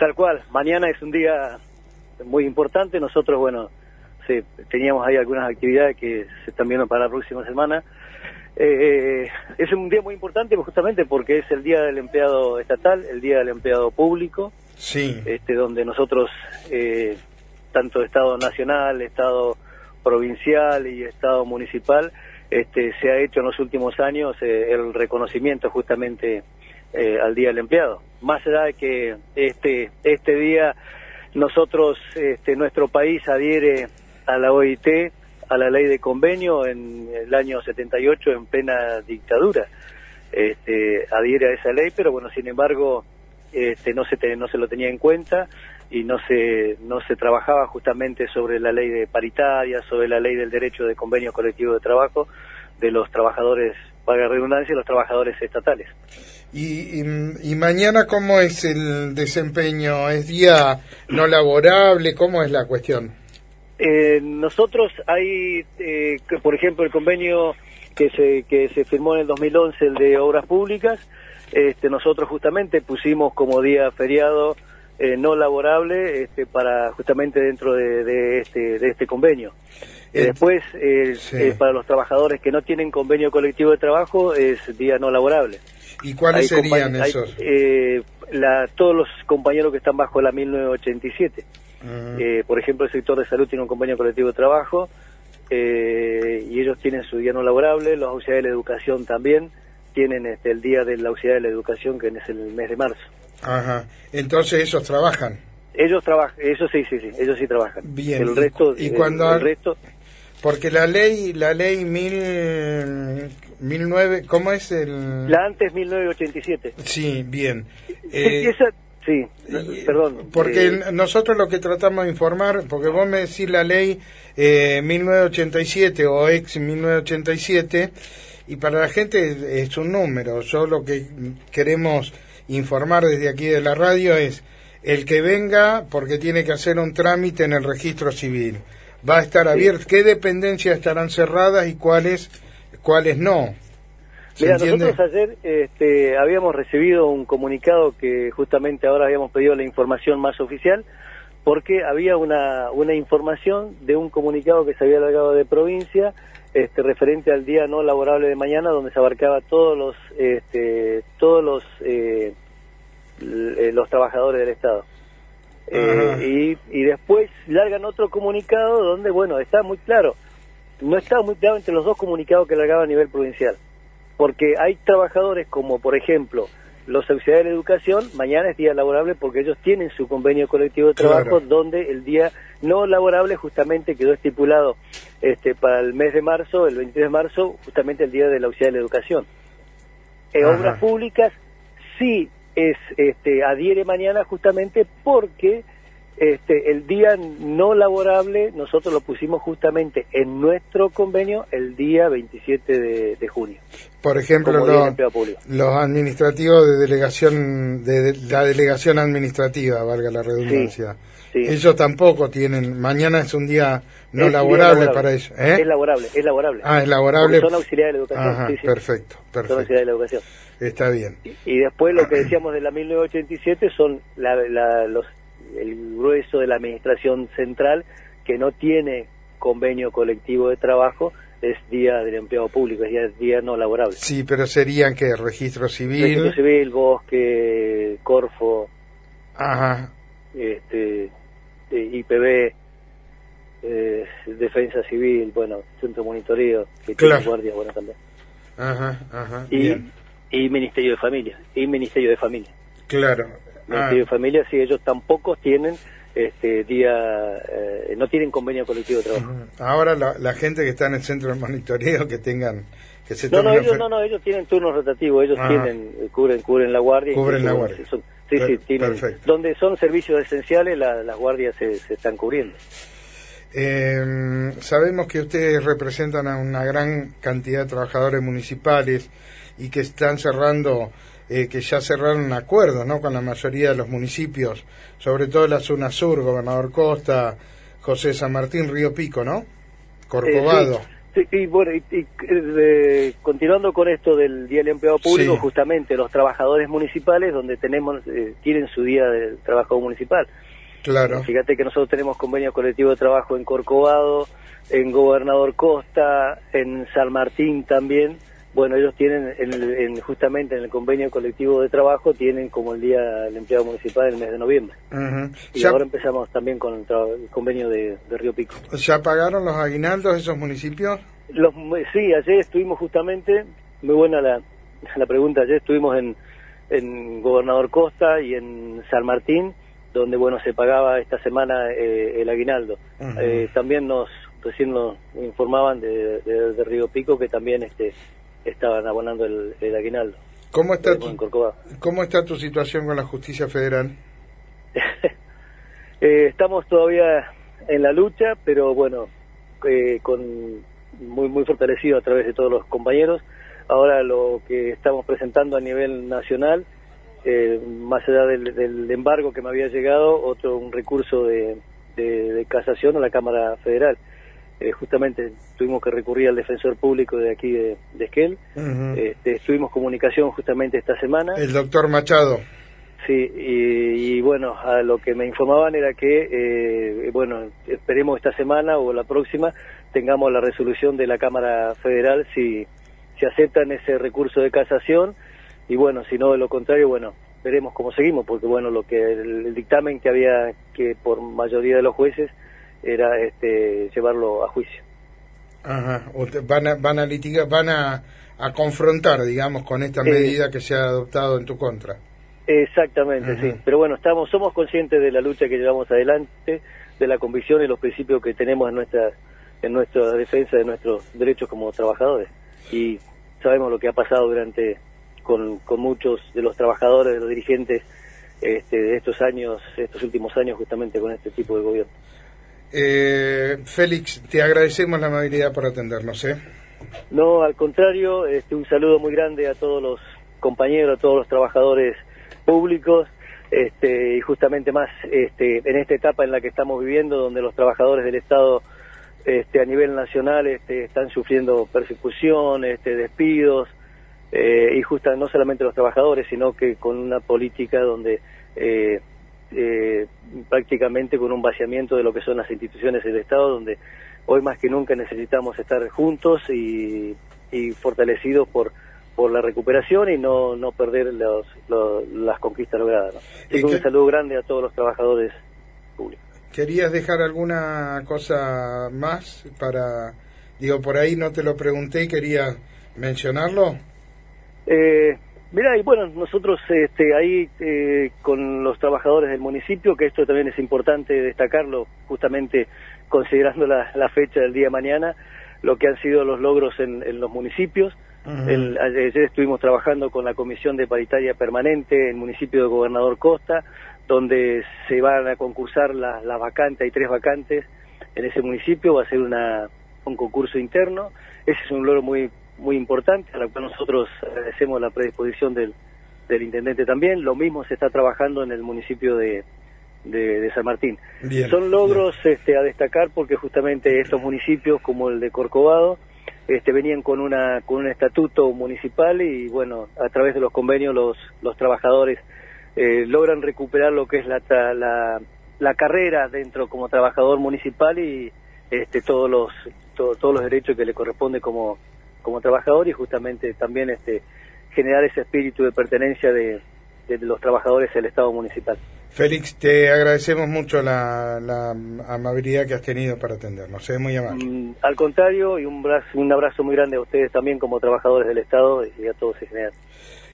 Tal cual, mañana es un día muy importante. Nosotros, bueno, teníamos ahí algunas actividades que se están viendo para la próxima semana. Es un día muy importante justamente porque es el Día del Empleado Estatal, el Día del Empleado Público, sí, donde nosotros, tanto Estado Nacional, Estado Provincial y Estado Municipal, se ha hecho en los últimos años el reconocimiento justamente al Día del Empleado. Más allá de que este día nosotros, nuestro país adhiere a la OIT, a la ley de convenio en el año 78 en plena dictadura, adhiere a esa ley, pero bueno, sin embargo no se lo tenía en cuenta y no se trabajaba justamente sobre la ley de paritaria, sobre la ley del derecho de convenio colectivo de trabajo de los trabajadores, para redundancia, los trabajadores estatales. Y mañana, ¿cómo es el desempeño? ¿Es día no laborable? ¿Cómo es la cuestión? Nosotros hay, por ejemplo, el convenio que se firmó en el 2011, el de obras públicas, nosotros justamente pusimos como día feriado no laborable para justamente dentro de este convenio. Después, sí, para los trabajadores que no tienen convenio colectivo de trabajo, es día no laborable. ¿Y cuáles serían esos? Todos los compañeros que están bajo la 1987. Por ejemplo, el sector de salud tiene un convenio colectivo de trabajo y ellos tienen su día no laborable. Los auxiliares de la educación también tienen el día del auxiliar de la educación, que es el mes de marzo. Ajá. Entonces esos trabajan. Ellos trabajan, ellos sí trabajan. Bien. El resto, y cuando el resto. Porque la ley 1009, ¿cómo es el? La antes 1987. Sí, bien. Sí, perdón. Porque nosotros lo que tratamos de informar, porque vos me decís la ley 1987 o ex 1987, y para la gente es un número. Yo lo que queremos informar desde aquí de la radio es el que venga porque tiene que hacer un trámite en el registro civil. Va a estar abierto. ¿Qué dependencias estarán cerradas y cuáles no? Mira, nosotros ayer habíamos recibido un comunicado que justamente ahora habíamos pedido la información más oficial, porque había una información de un comunicado que se había largado de provincia referente al día no laborable de mañana, donde se abarcaba todos los trabajadores del Estado. Y después largan otro comunicado donde, bueno, está muy claro, no estaba muy claro entre los dos comunicados que largaba a nivel provincial, porque hay trabajadores como, por ejemplo, los auxiliares de la educación, mañana es día laborable porque ellos tienen su convenio colectivo de trabajo, claro, donde el día no laborable justamente quedó estipulado para el mes de marzo, el 23 de marzo, justamente el día del auxiliar de la educación. Obras públicas sí adhiere mañana justamente porque el día no laborable nosotros lo pusimos justamente en nuestro convenio el día 27 de junio. Por ejemplo, los administrativos de la delegación administrativa, valga la redundancia, sí. Ellos tampoco tienen, mañana es un día no laborable para ellos. Es laborable. Ah, es laborable. Porque son auxiliares de la educación. Ajá, sí. Perfecto. Son auxiliares de la educación. Está bien. Y después lo que decíamos de la 1987 son el grueso de la administración central que no tiene convenio colectivo de trabajo, es día del empleado público, es día no laborable. Sí, pero serían que registro civil. Registro civil, bosque, Corfo, ajá, IPB, defensa civil, bueno, centro de monitoreo, que claro, tiene guardia, bueno, también. Ajá, bien. Y Ministerio de Familia, Claro. Ministerio de Familia, sí, ellos tampoco tienen no tienen convenio colectivo de trabajo. Ahora la gente que está en el centro de monitoreo que se ellos tienen turnos rotativos, ellos cubren la guardia. Cubren la guardia. Tienen, perfecto. Donde son servicios esenciales, las guardias se están cubriendo. Sabemos que ustedes representan a una gran cantidad de trabajadores municipales y que están que ya cerraron un acuerdo, ¿no?, con la mayoría de los municipios, sobre todo la zona sur, Gobernador Costa, José San Martín, Río Pico, ¿no? Corcovado. Sí, y bueno, continuando con esto del Día del Empleado Público, Sí. justamente los trabajadores municipales donde tienen su día del trabajo municipal. Claro. Fíjate que nosotros tenemos convenio colectivo de trabajo en Corcovado, en Gobernador Costa, en San Martín también. Bueno, ellos tienen justamente en el convenio colectivo de trabajo tienen como el Día del Empleado Municipal el mes de noviembre. Y ahora empezamos también con el convenio de Río Pico. ¿Ya pagaron los aguinaldos de esos municipios? Sí, ayer estuvimos justamente, muy buena la pregunta, ayer estuvimos en Gobernador Costa y en San Martín, donde bueno se pagaba esta semana el aguinaldo. También recién nos informaban de Río Pico que también estaban abonando el aguinaldo. ¿Cómo está tu situación con la justicia federal? Estamos todavía en la lucha, pero bueno, muy fortalecido a través de todos los compañeros. Ahora lo que estamos presentando a nivel nacional, más allá del embargo que me había llegado, un recurso de casación a la Cámara Federal. Justamente tuvimos que recurrir al defensor público de aquí de Esquel. Estuvimos comunicación justamente esta semana. El doctor Machado. Sí, y bueno, a lo que me informaban era que, bueno, esperemos esta semana o la próxima tengamos la resolución de la Cámara Federal si aceptan ese recurso de casación, y bueno, si no, de lo contrario, bueno, veremos cómo seguimos, porque bueno, el dictamen que por mayoría de los jueces era llevarlo a juicio. Ajá, van a litigar, van a confrontar, digamos, con esta medida que se ha adoptado en tu contra. Exactamente, sí. Pero bueno, somos conscientes de la lucha que llevamos adelante, de la convicción y los principios que tenemos en nuestra defensa de nuestros derechos como trabajadores. Y sabemos lo que ha pasado con muchos de los trabajadores, de los dirigentes de estos últimos años, justamente con este tipo de gobierno. Félix, te agradecemos la amabilidad por atendernos. No, al contrario, un saludo muy grande a todos los compañeros, a todos los trabajadores públicos, y justamente más en esta etapa en la que estamos viviendo, donde los trabajadores del Estado a nivel nacional están sufriendo persecución, despidos, y no solamente los trabajadores, sino que con una política donde prácticamente con un vaciamiento de lo que son las instituciones del Estado, donde hoy más que nunca necesitamos estar juntos y fortalecidos por la recuperación y no perder las conquistas logradas, ¿no? Así que un saludo grande a todos los trabajadores públicos. ¿Querías dejar alguna cosa más por ahí no te lo pregunté y quería mencionarlo? Mirá, y bueno, nosotros ahí con los trabajadores del municipio, que esto también es importante destacarlo, justamente considerando la fecha del día de mañana, lo que han sido los logros en los municipios. Ayer estuvimos trabajando con la Comisión de Paritaria Permanente en el municipio de Gobernador Costa, donde se van a concursar las vacantes, hay 3 vacantes en ese municipio, va a ser un concurso interno. Ese es un logro muy importante, a lo cual nosotros agradecemos la predisposición del intendente también. Lo mismo se está trabajando en el municipio de San Martín. Bien, son logros a destacar, porque justamente estos municipios como el de Corcovado venían con un estatuto municipal, y bueno, a través de los convenios los trabajadores logran recuperar lo que es la carrera dentro como trabajador municipal, y todos los derechos que le corresponde como trabajador, y justamente también generar ese espíritu de pertenencia de los trabajadores del Estado municipal. Félix, te agradecemos mucho la amabilidad que has tenido para atendernos, muy amable. Al contrario, y un abrazo muy grande a ustedes también como trabajadores del Estado y a todos en general.